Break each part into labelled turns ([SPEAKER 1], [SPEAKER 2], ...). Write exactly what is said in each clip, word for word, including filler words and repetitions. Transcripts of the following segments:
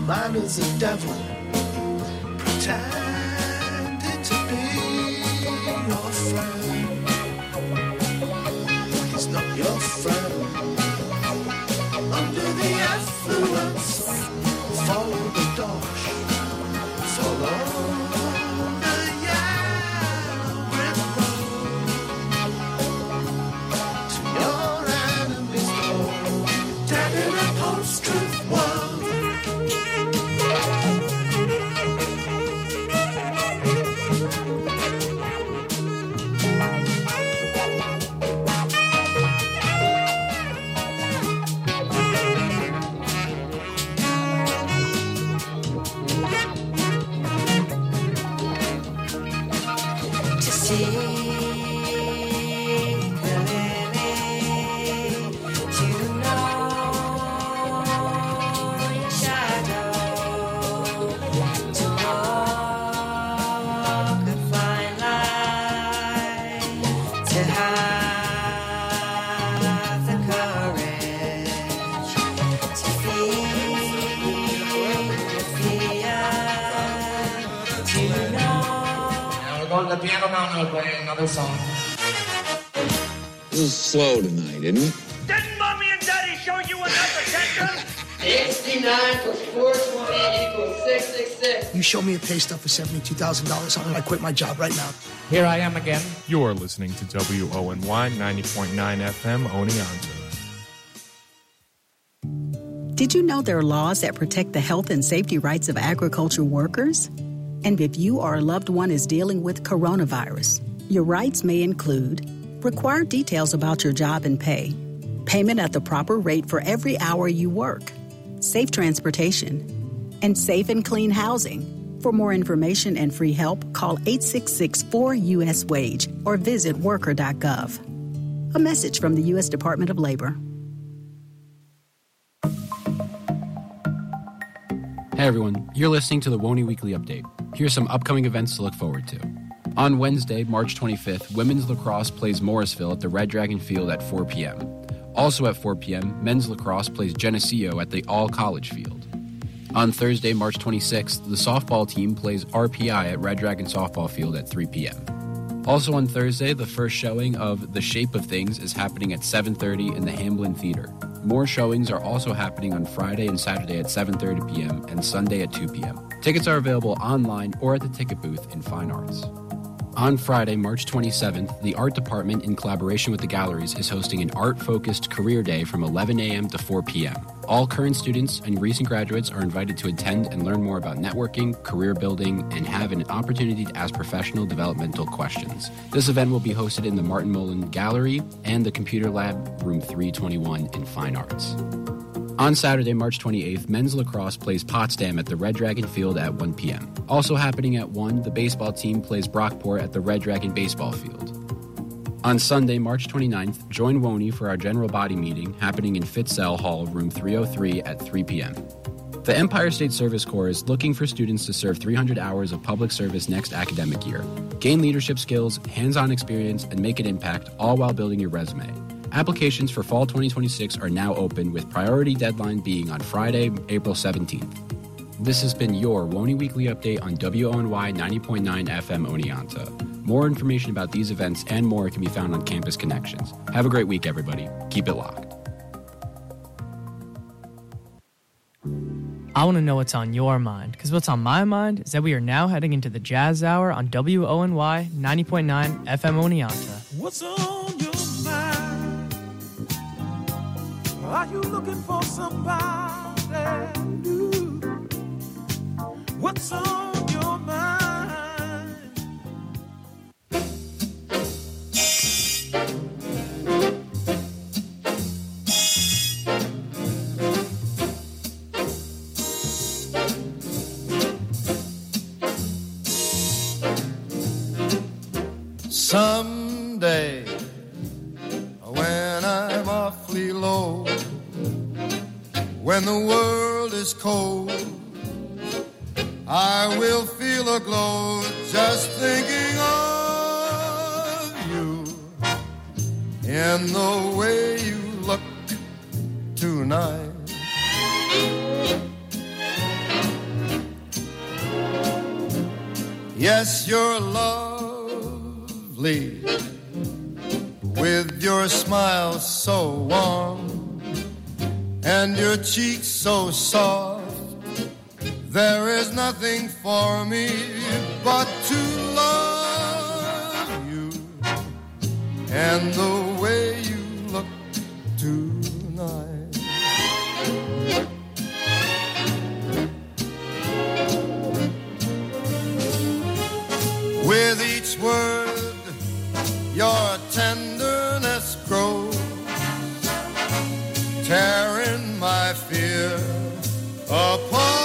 [SPEAKER 1] mind is a devil, pretending to be your friend. He's not your friend. Under the affluence, follow the dosh, follow the yellow brick road to your enemy's door. Dead in a post-truth world.
[SPEAKER 2] The piano man will play another song.
[SPEAKER 3] This is slow tonight, isn't it?
[SPEAKER 4] Didn't Mommy and Daddy show you enough attention?
[SPEAKER 5] sixty-nine plus four twenty equals six six six.
[SPEAKER 1] You show me a pay stub for seventy-two thousand dollars, I'm going to quit my job right now.
[SPEAKER 2] Here I am again.
[SPEAKER 6] You're listening to W O N Y ninety point nine F M Oneonta.
[SPEAKER 7] Did you know there are laws that protect the health and safety rights of agriculture workers? And if you or a loved one is dealing with coronavirus, your rights may include required details about your job and pay, payment at the proper rate for every hour you work, safe transportation, and safe and clean housing. For more information and free help, call eight six six, four U S wage or visit worker dot gov. A message from the U S Department of Labor.
[SPEAKER 8] Hey everyone, you're listening to the W O N Y Weekly Update. Here's some upcoming events to look forward to. On Wednesday, March twenty-fifth, women's lacrosse plays Morrisville at the Red Dragon Field at four p.m. Also at four p.m., men's lacrosse plays Geneseo at the All College Field. On Thursday, March twenty-sixth, the softball team plays R P I at Red Dragon Softball Field at three p.m. Also on Thursday, the first showing of The Shape of Things is happening at seven thirty in the Hamblin Theater. More showings are also happening on Friday and Saturday at seven thirty p.m. and Sunday at two p.m. Tickets are available online or at the ticket booth in Fine Arts. On Friday, March twenty-seventh, the Art Department, in collaboration with the galleries, is hosting an art-focused career day from eleven a.m. to four p.m. All current students and recent graduates are invited to attend and learn more about networking, career building, and have an opportunity to ask professional developmental questions. This event will be hosted in the Martin Mullen Gallery and the Computer Lab, room three twenty-one in Fine Arts. On Saturday, March twenty-eighth, men's lacrosse plays Potsdam at the Red Dragon Field at one p.m. Also happening at one, the baseball team plays Brockport at the Red Dragon Baseball Field. On Sunday, March twenty-ninth, join W O N Y for our general body meeting happening in Fitzell Hall, room three oh three at three p.m. The Empire State Service Corps is looking for students to serve three hundred hours of public service next academic year. Gain leadership skills, hands-on experience, and make an impact, all while building your resume. Applications for fall twenty twenty-six are now open, with priority deadline being on Friday, April seventeenth. This has been your W O N Y Weekly Update on W O N Y ninety point nine F M Oneonta. More information about these events and more can be found on Campus Connections. Have a great week, everybody. Keep it locked.
[SPEAKER 9] I want to know what's on your mind, because what's on my mind is that we are now heading into the Jazz Hour on W O N Y ninety point nine F M Oneonta.
[SPEAKER 10] What's on your mind? Are you looking for somebody new? What's on your mind?
[SPEAKER 11] Someday, when I'm awfully low, when the world is cold, I will feel a glow just thinking of you. In the way you look tonight, Yes, you're lovely, with your smile so warm and your cheeks so soft. There is nothing for me but to love you and the way you look tonight. With each word, your tenderness grows, tearing my fear apart.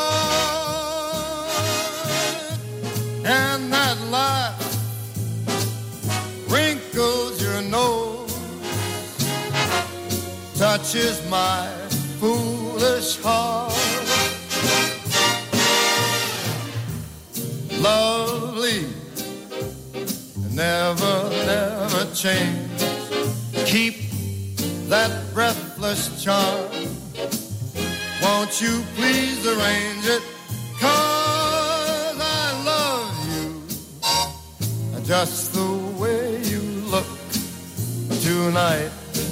[SPEAKER 11] And that laugh wrinkles your nose, touches my foolish heart. Lovely, never, never change. Keep that breathless charm. Won't you please arrange it? 'Cause I love you just the way you look tonight.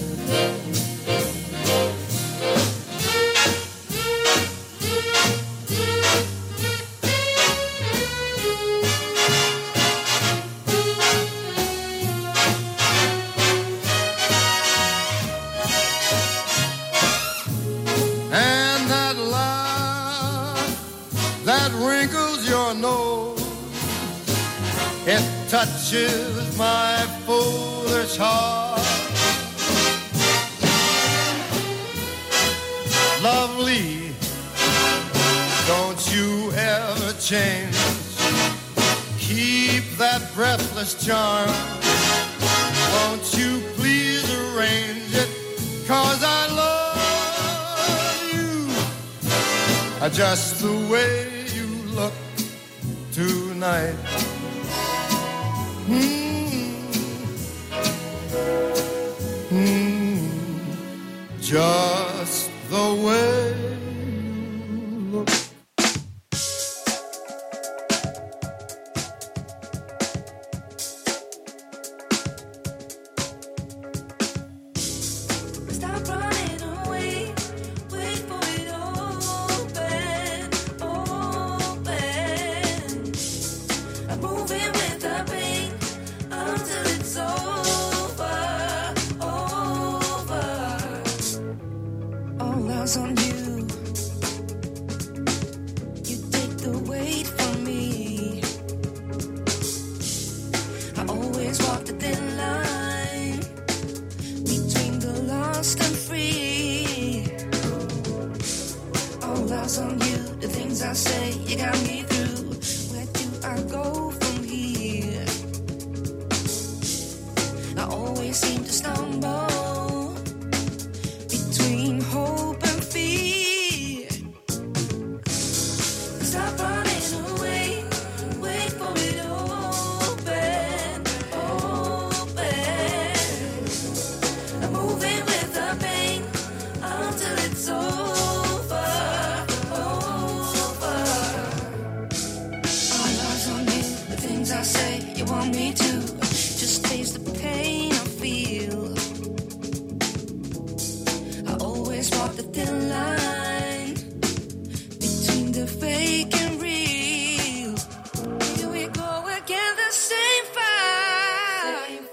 [SPEAKER 11] And that laugh that wrinkles your nose, it touches my foolish heart. Lovely, don't you ever change. Keep that breathless charm. Won't you please arrange it? 'Cause I love you just the way you look tonight. Mm. Mm. Just the way you look.
[SPEAKER 1] Stop running away. Wait for it open, open. I'm moving with the pain until it's over, over. All eyes on you. You take the weight from me. I always walk the thin line between the lost and free. All eyes on you, the things I say, you got me through. Where do I go from here? I always seem to stumble between hope and fear. Stop running away, wait for it open, open. I'm moving with the pain until it's over, over. All eyes on you, the things I say, you want me to just taste the pain I feel. I always walk the thin line between the fake and real. Here we go again, the same fight.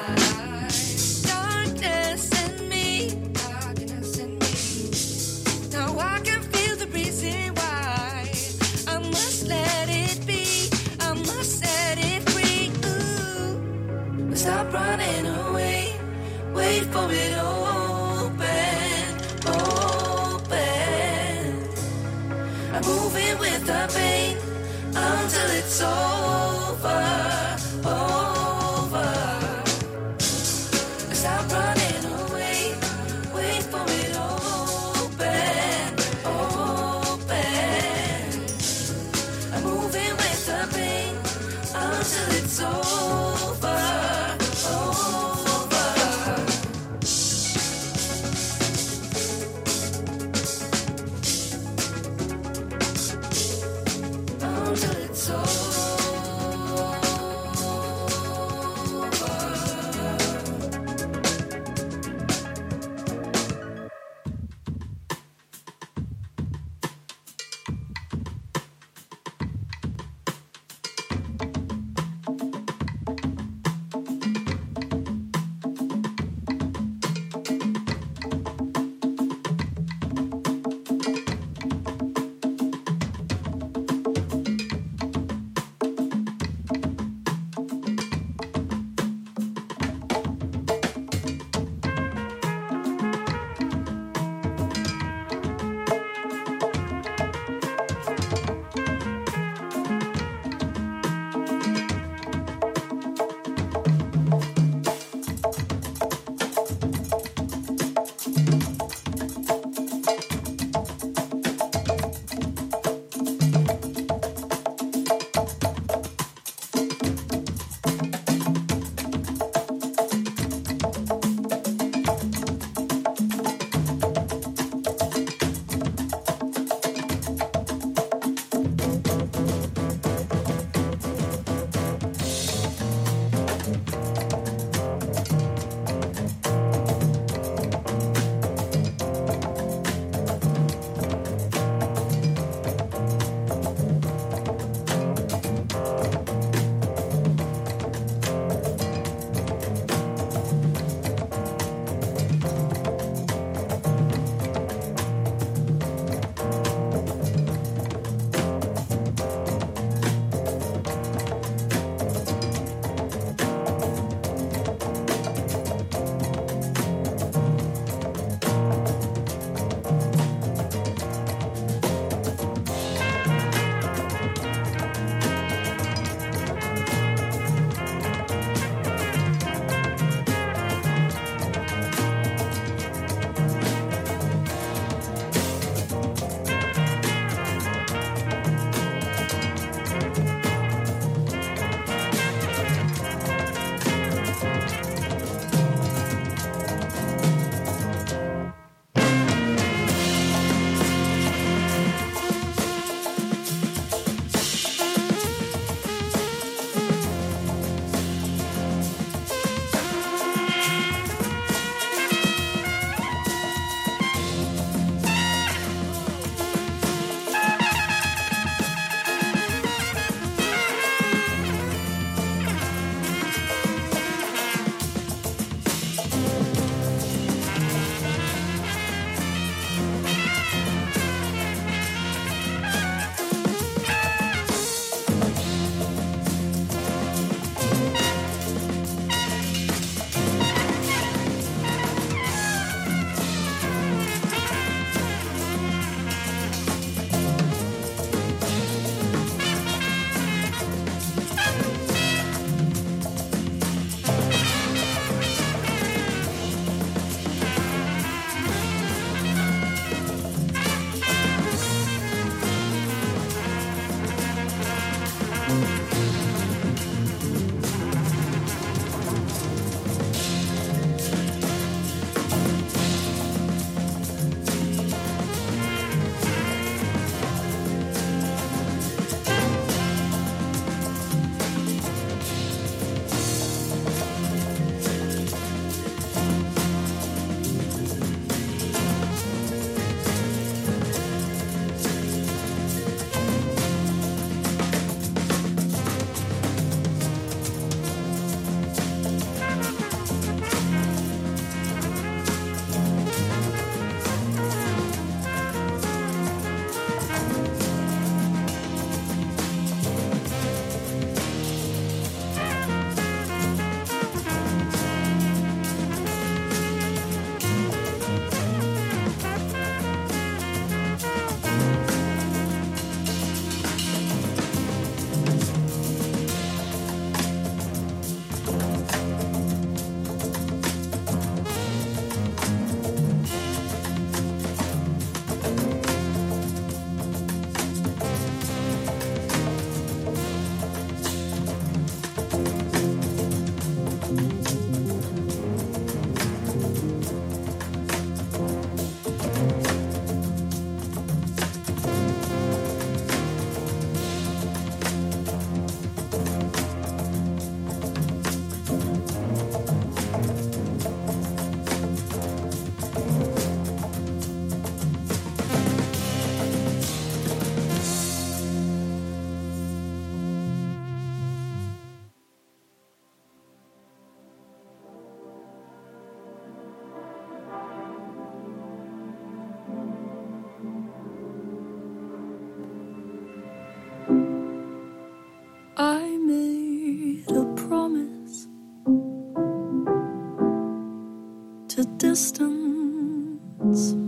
[SPEAKER 1] Darkness and me, darkness and me. Now I can feel the reason why. I must let it be, I must set it free. Ooh. Stop running away, wait for it open, open. I'm moving with the pain until it's over, over. Stop running away, wait for it open, open. I'm moving with the pain until it's over, over. Until it's over.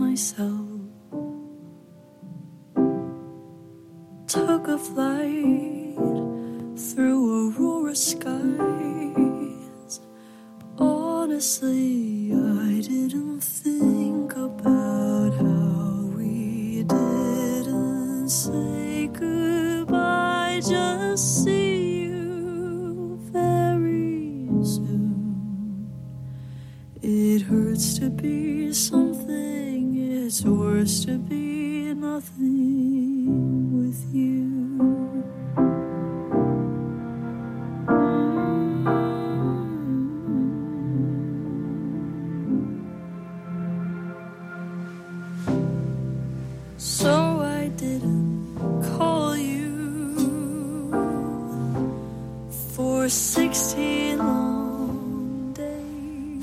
[SPEAKER 12] myself. Took a flight through aurora skies. Honestly, I didn't think about how we didn't say goodbye. Just see you very soon. It hurts to be something, it's worse to be nothing with you. So I didn't call you for sixteen long days,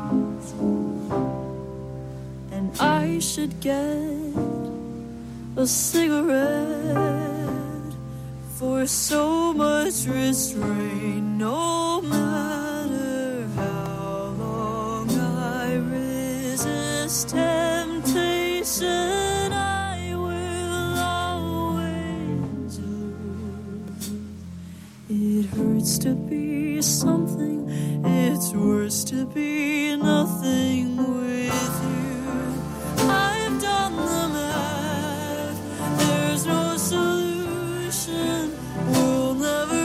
[SPEAKER 12] and I should get a cigarette for so much restraint. No matter how long I resist temptation, I will always lose. It hurts to be something, it's worse to be nothing with you. I've done the math, there's no solution, we'll never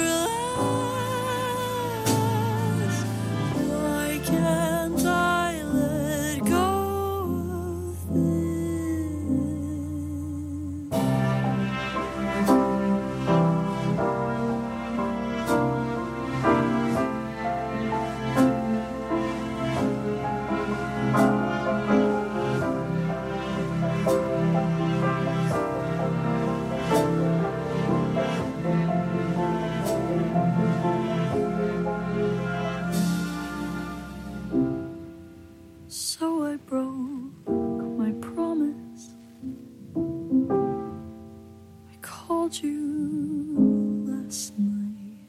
[SPEAKER 12] last. Why can't I let go of So I broke my promise. I called you last night.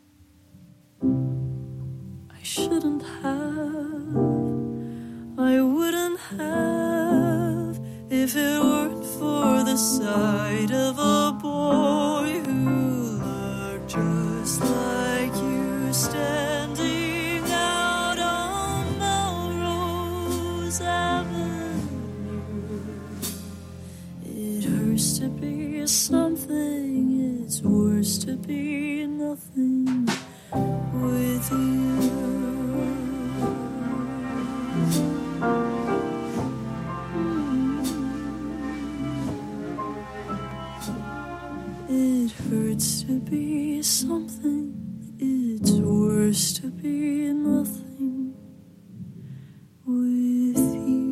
[SPEAKER 12] I shouldn't have, I wouldn't have, if it weren't for the sight of a boy who looked just like you standing out on Melrose Avenue. It hurts to be something, it's worse to be nothing with you. It hurts to be something, it's worse to be nothing with you.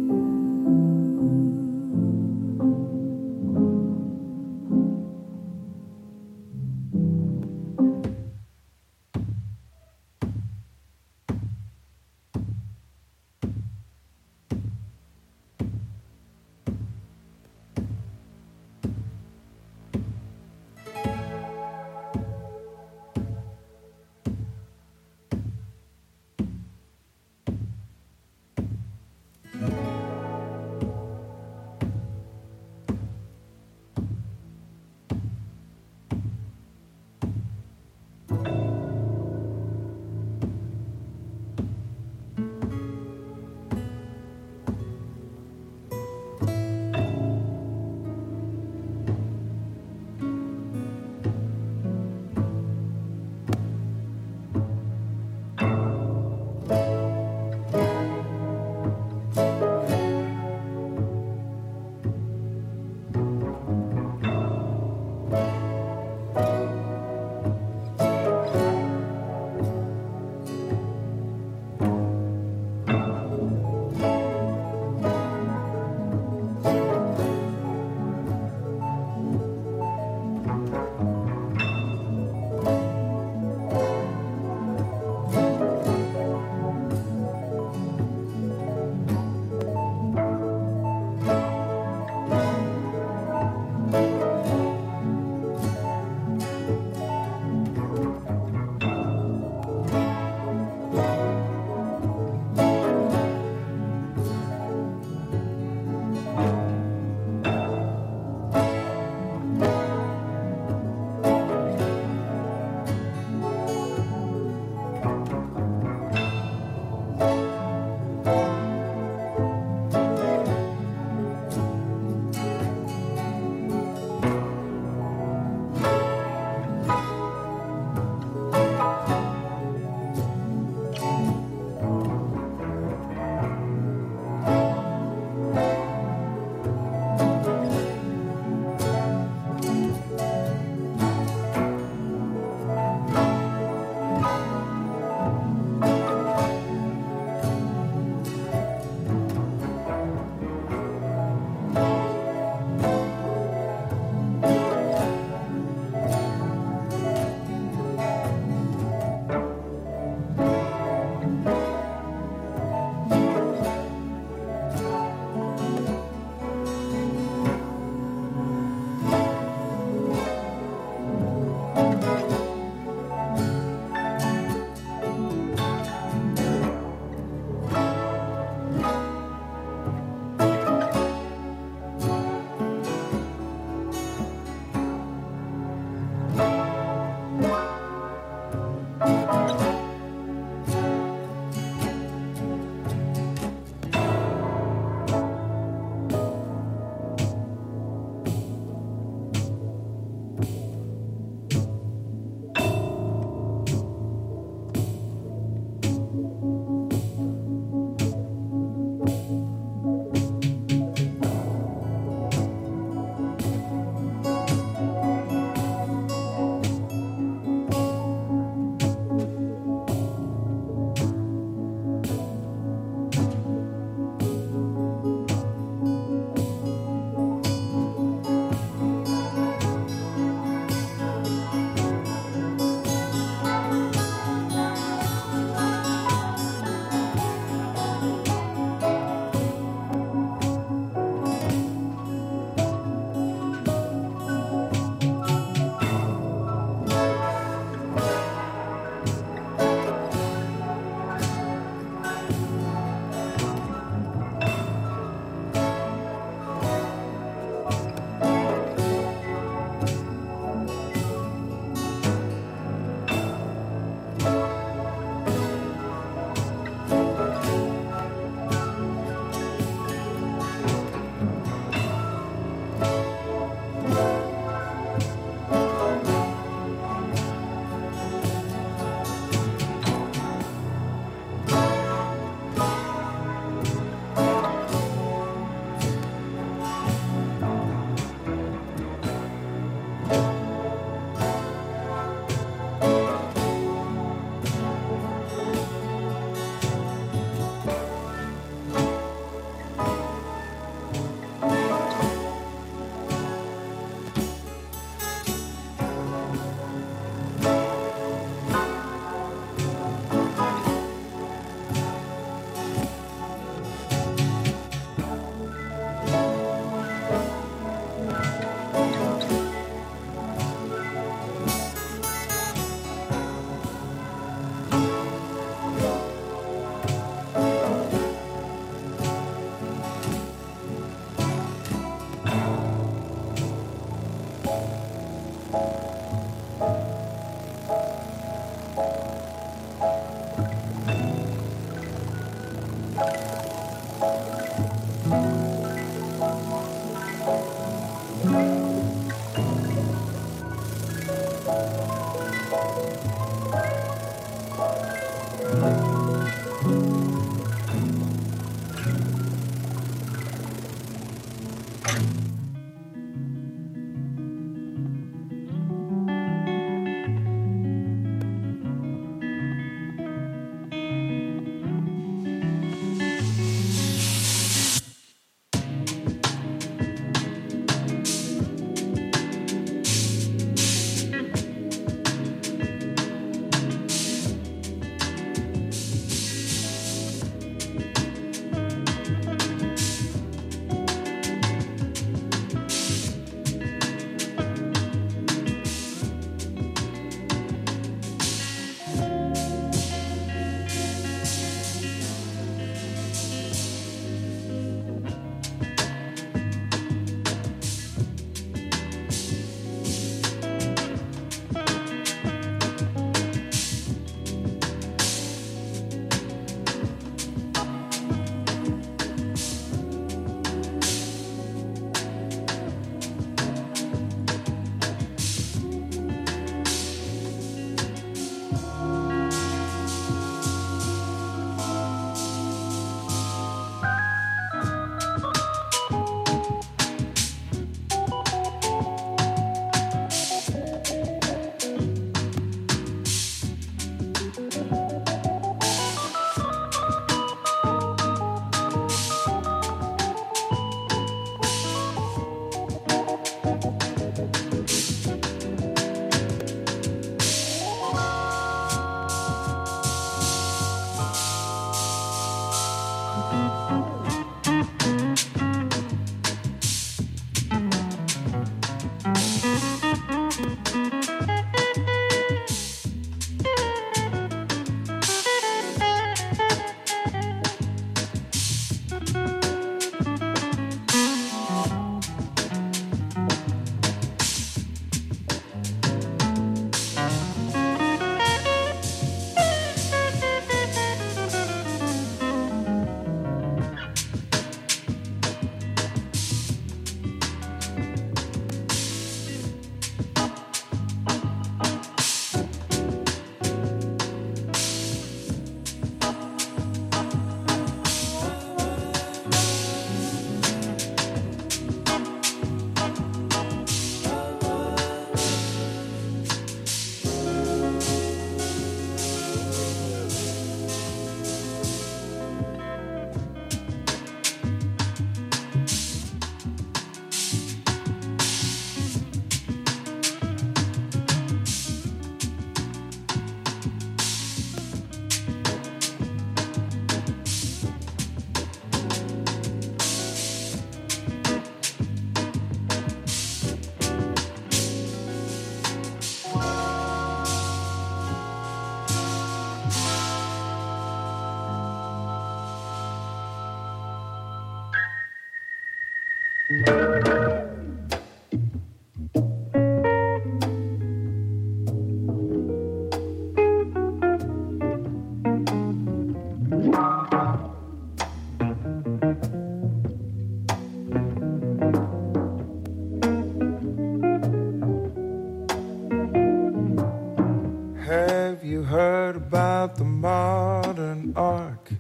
[SPEAKER 10] Have you heard about the modern arc?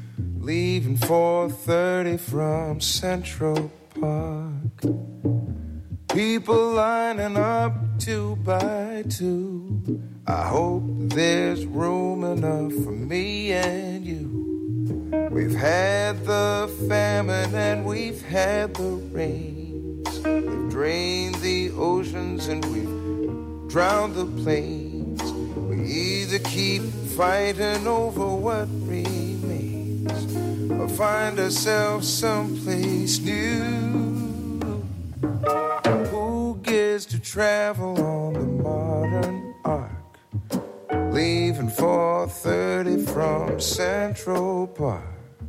[SPEAKER 10] Leaving four thirty from Central Park. People lining up two by two. I hope there's room enough for me and you. We've had the famine and we've had the rains. We've drained the oceans and we've drowned the plains. We either keep fighting over what remains or find ourselves someplace new. Who gets to travel on the modern arc? Leaving four thirty from Central Park.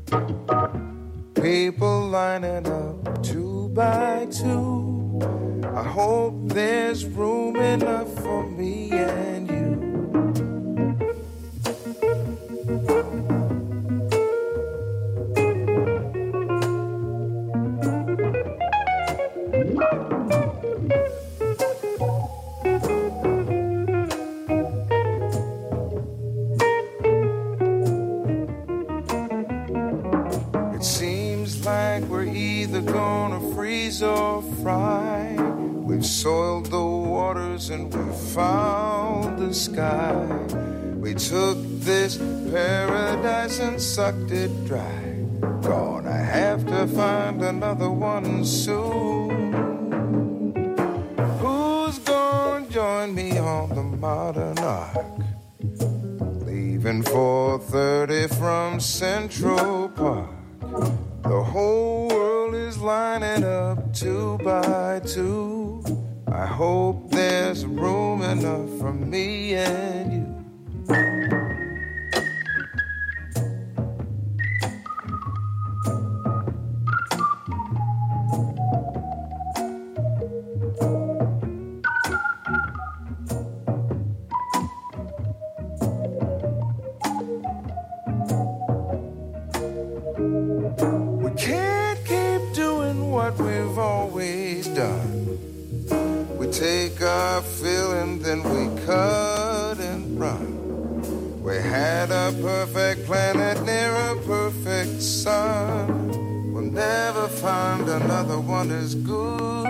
[SPEAKER 10] People lining up two by two. I hope there's room enough for me and you. or fry. We've soiled the waters and we found the sky. We took this paradise and sucked it dry. Gonna have to find another one soon. Who's gonna join me on the modern ark? Leaving four thirty from Central Park. The whole world is lining up two by two. I hope there's room enough for me and you. We've always done. We take our fill and then we cut and run. We had a perfect planet near a perfect sun. We'll never find another one as good.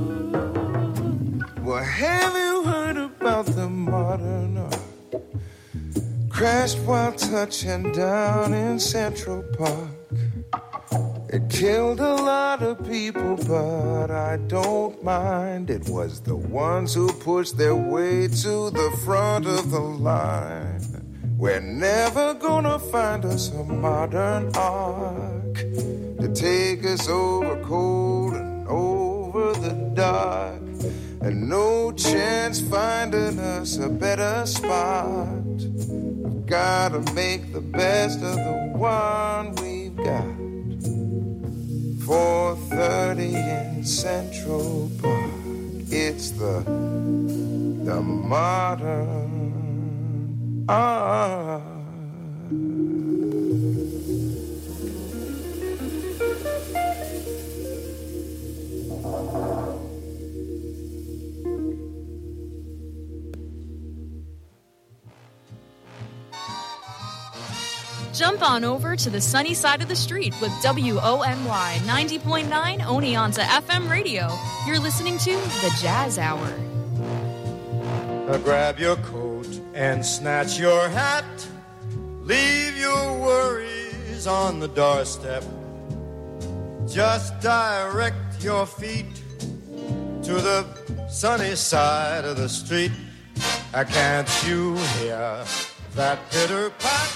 [SPEAKER 10] Well, have you heard about the modern art? Crashed while touching down in Central Park. It killed a lot of people, but I don't mind. It was the ones who pushed their way to the front of the line. We're never gonna find us a modern ark to take us over cold and over the dark. And no chance finding us a better spot. We've gotta make the best of the one we've got. four thirty in Central Park. It's the the modern art.
[SPEAKER 13] Jump on over to the sunny side of the street with W O N Y ninety point nine Oneonta F M radio. You're listening to The Jazz Hour.
[SPEAKER 11] Now grab your coat and snatch your hat. Leave your worries on the doorstep. Just direct your feet to the sunny side of the street. Uh, can't you hear that pitter pat?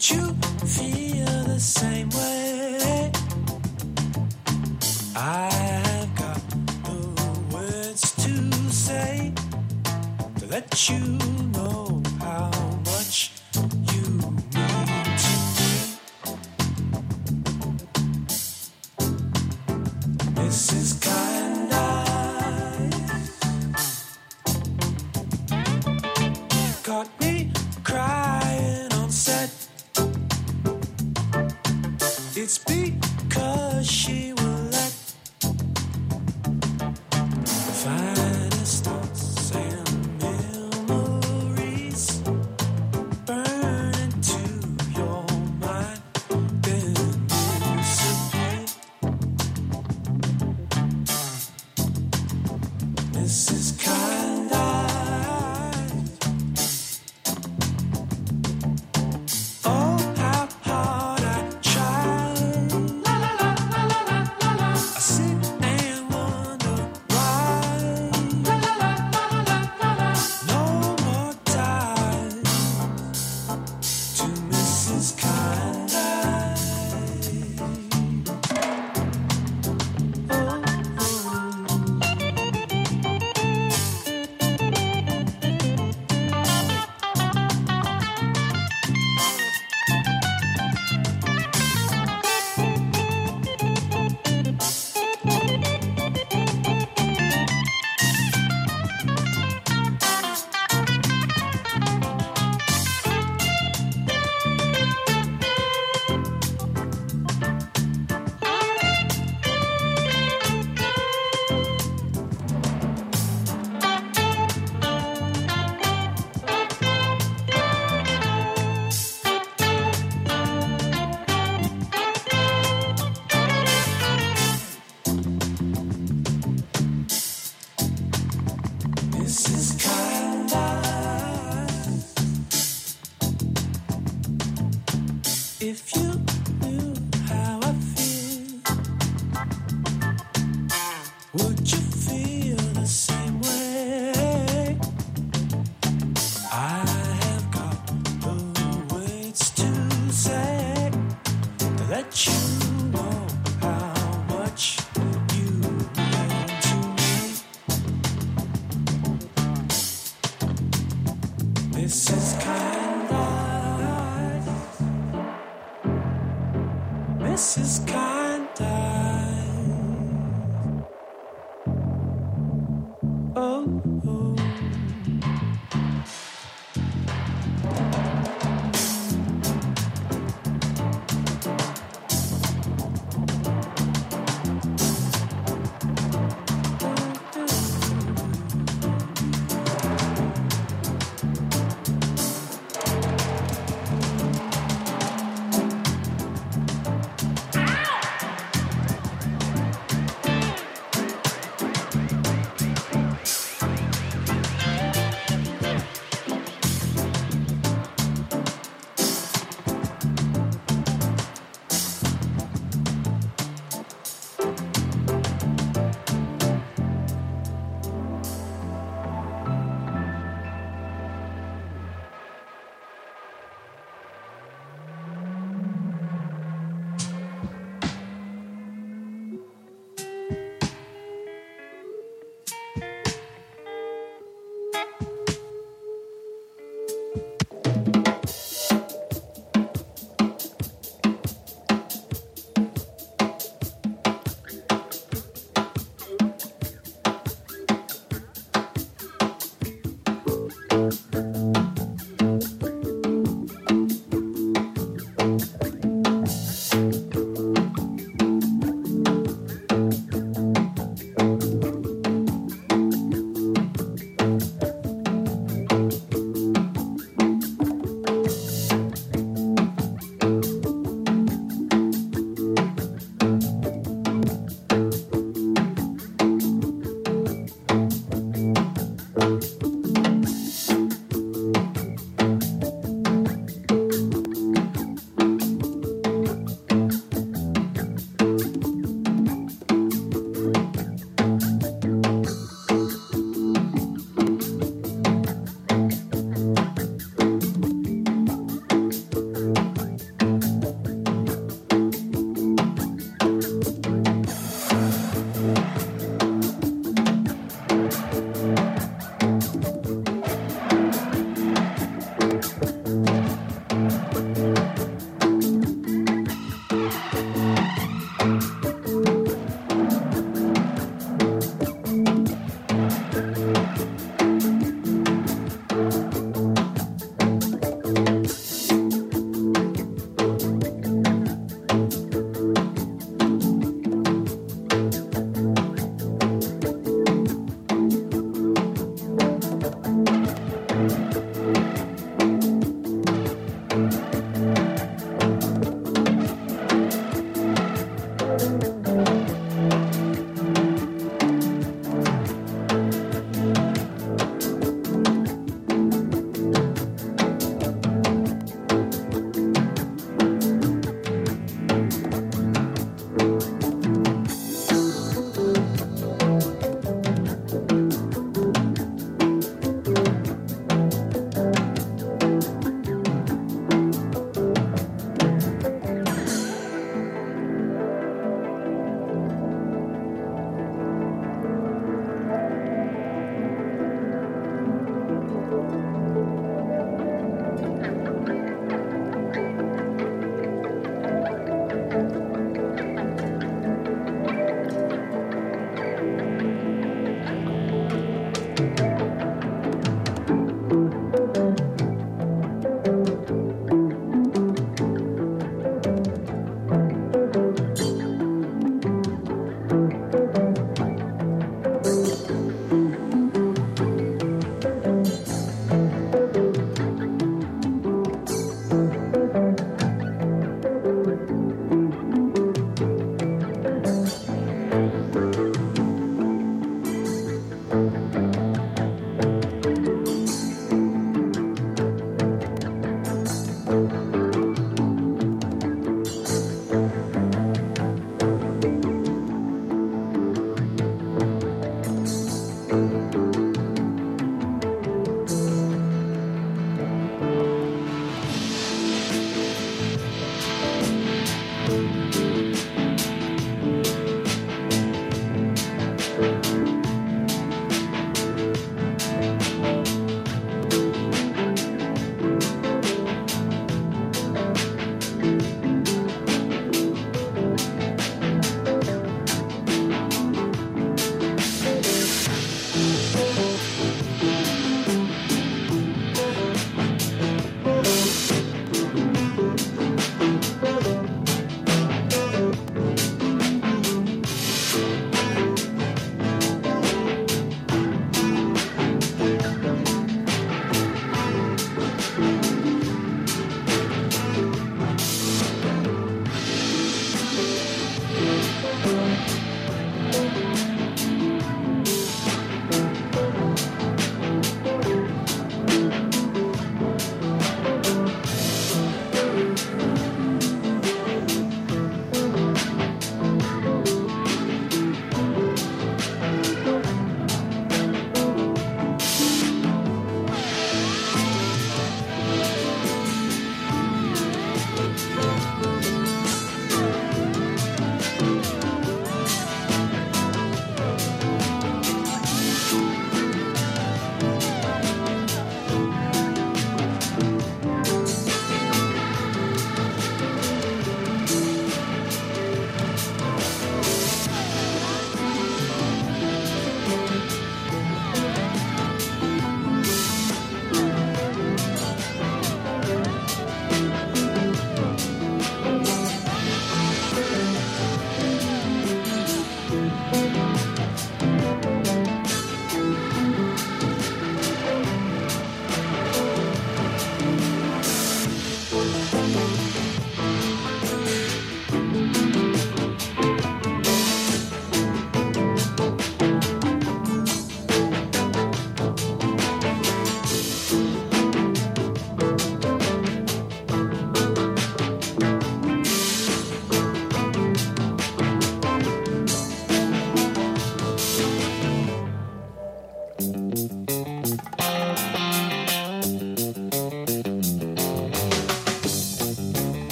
[SPEAKER 12] Would you feel the same way? I have got the words to say to let you know how much you mean to me. Missus Kind Eyes caught me crying on set. It's because she will let the finest thoughts and memories burn into your mind, then disappear. Missus Kind Eyes, oh, how hard I try. I sit and wonder why. No more ties to Missus Kind Eyes. Oh, Missus Kind Eyes, if you knew how I feel, would you feel the same way? I have got the words to say to let you know how much you mean to me. Missus Kind Eyes, Missus Kind Eyes, oh, oh.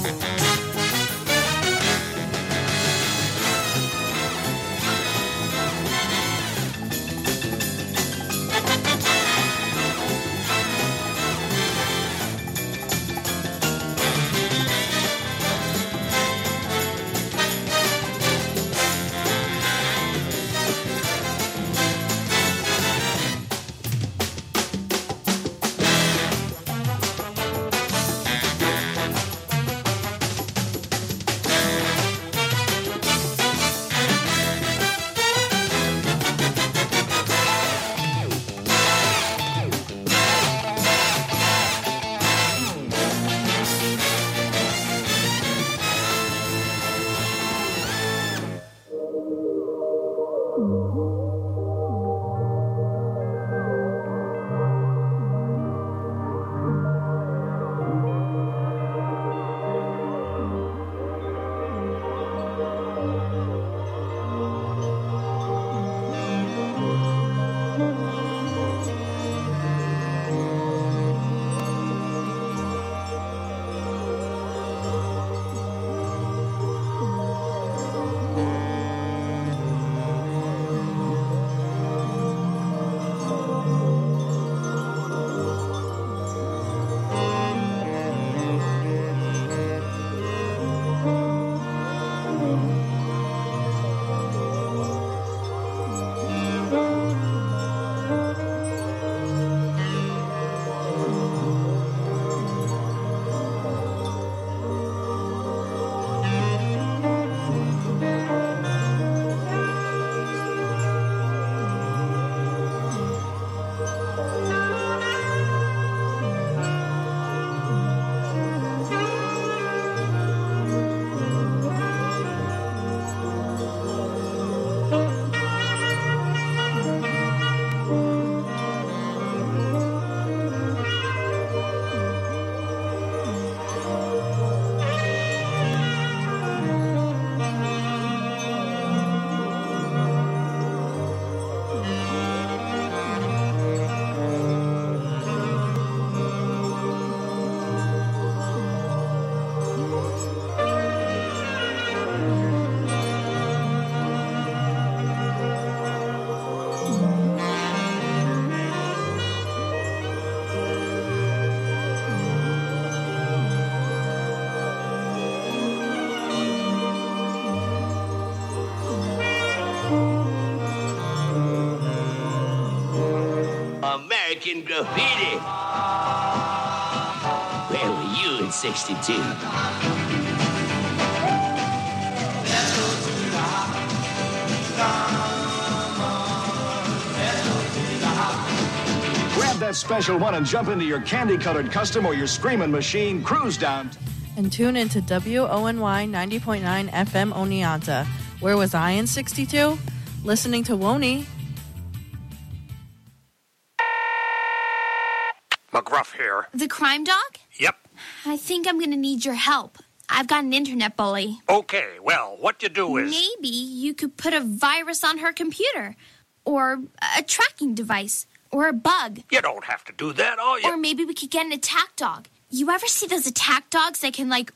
[SPEAKER 14] American Graffiti. Where were you in sixty-two?
[SPEAKER 15] Grab that special one and jump into your candy-colored custom or your screaming machine. Cruise down.
[SPEAKER 16] And tune into W O N Y ninety point nine F M Oneonta. Where was I in sixty-two? Listening to Woney.
[SPEAKER 17] McGruff here.
[SPEAKER 18] The crime dog?
[SPEAKER 17] Yep.
[SPEAKER 18] I think I'm going to need your help. I've got an internet bully.
[SPEAKER 17] Okay, well, what you do is...
[SPEAKER 18] Maybe you could put a virus on her computer. Or a tracking device. Or a bug.
[SPEAKER 17] You don't have to do that, all you...
[SPEAKER 18] Or maybe we could get an attack dog. You ever see those attack dogs that can, like,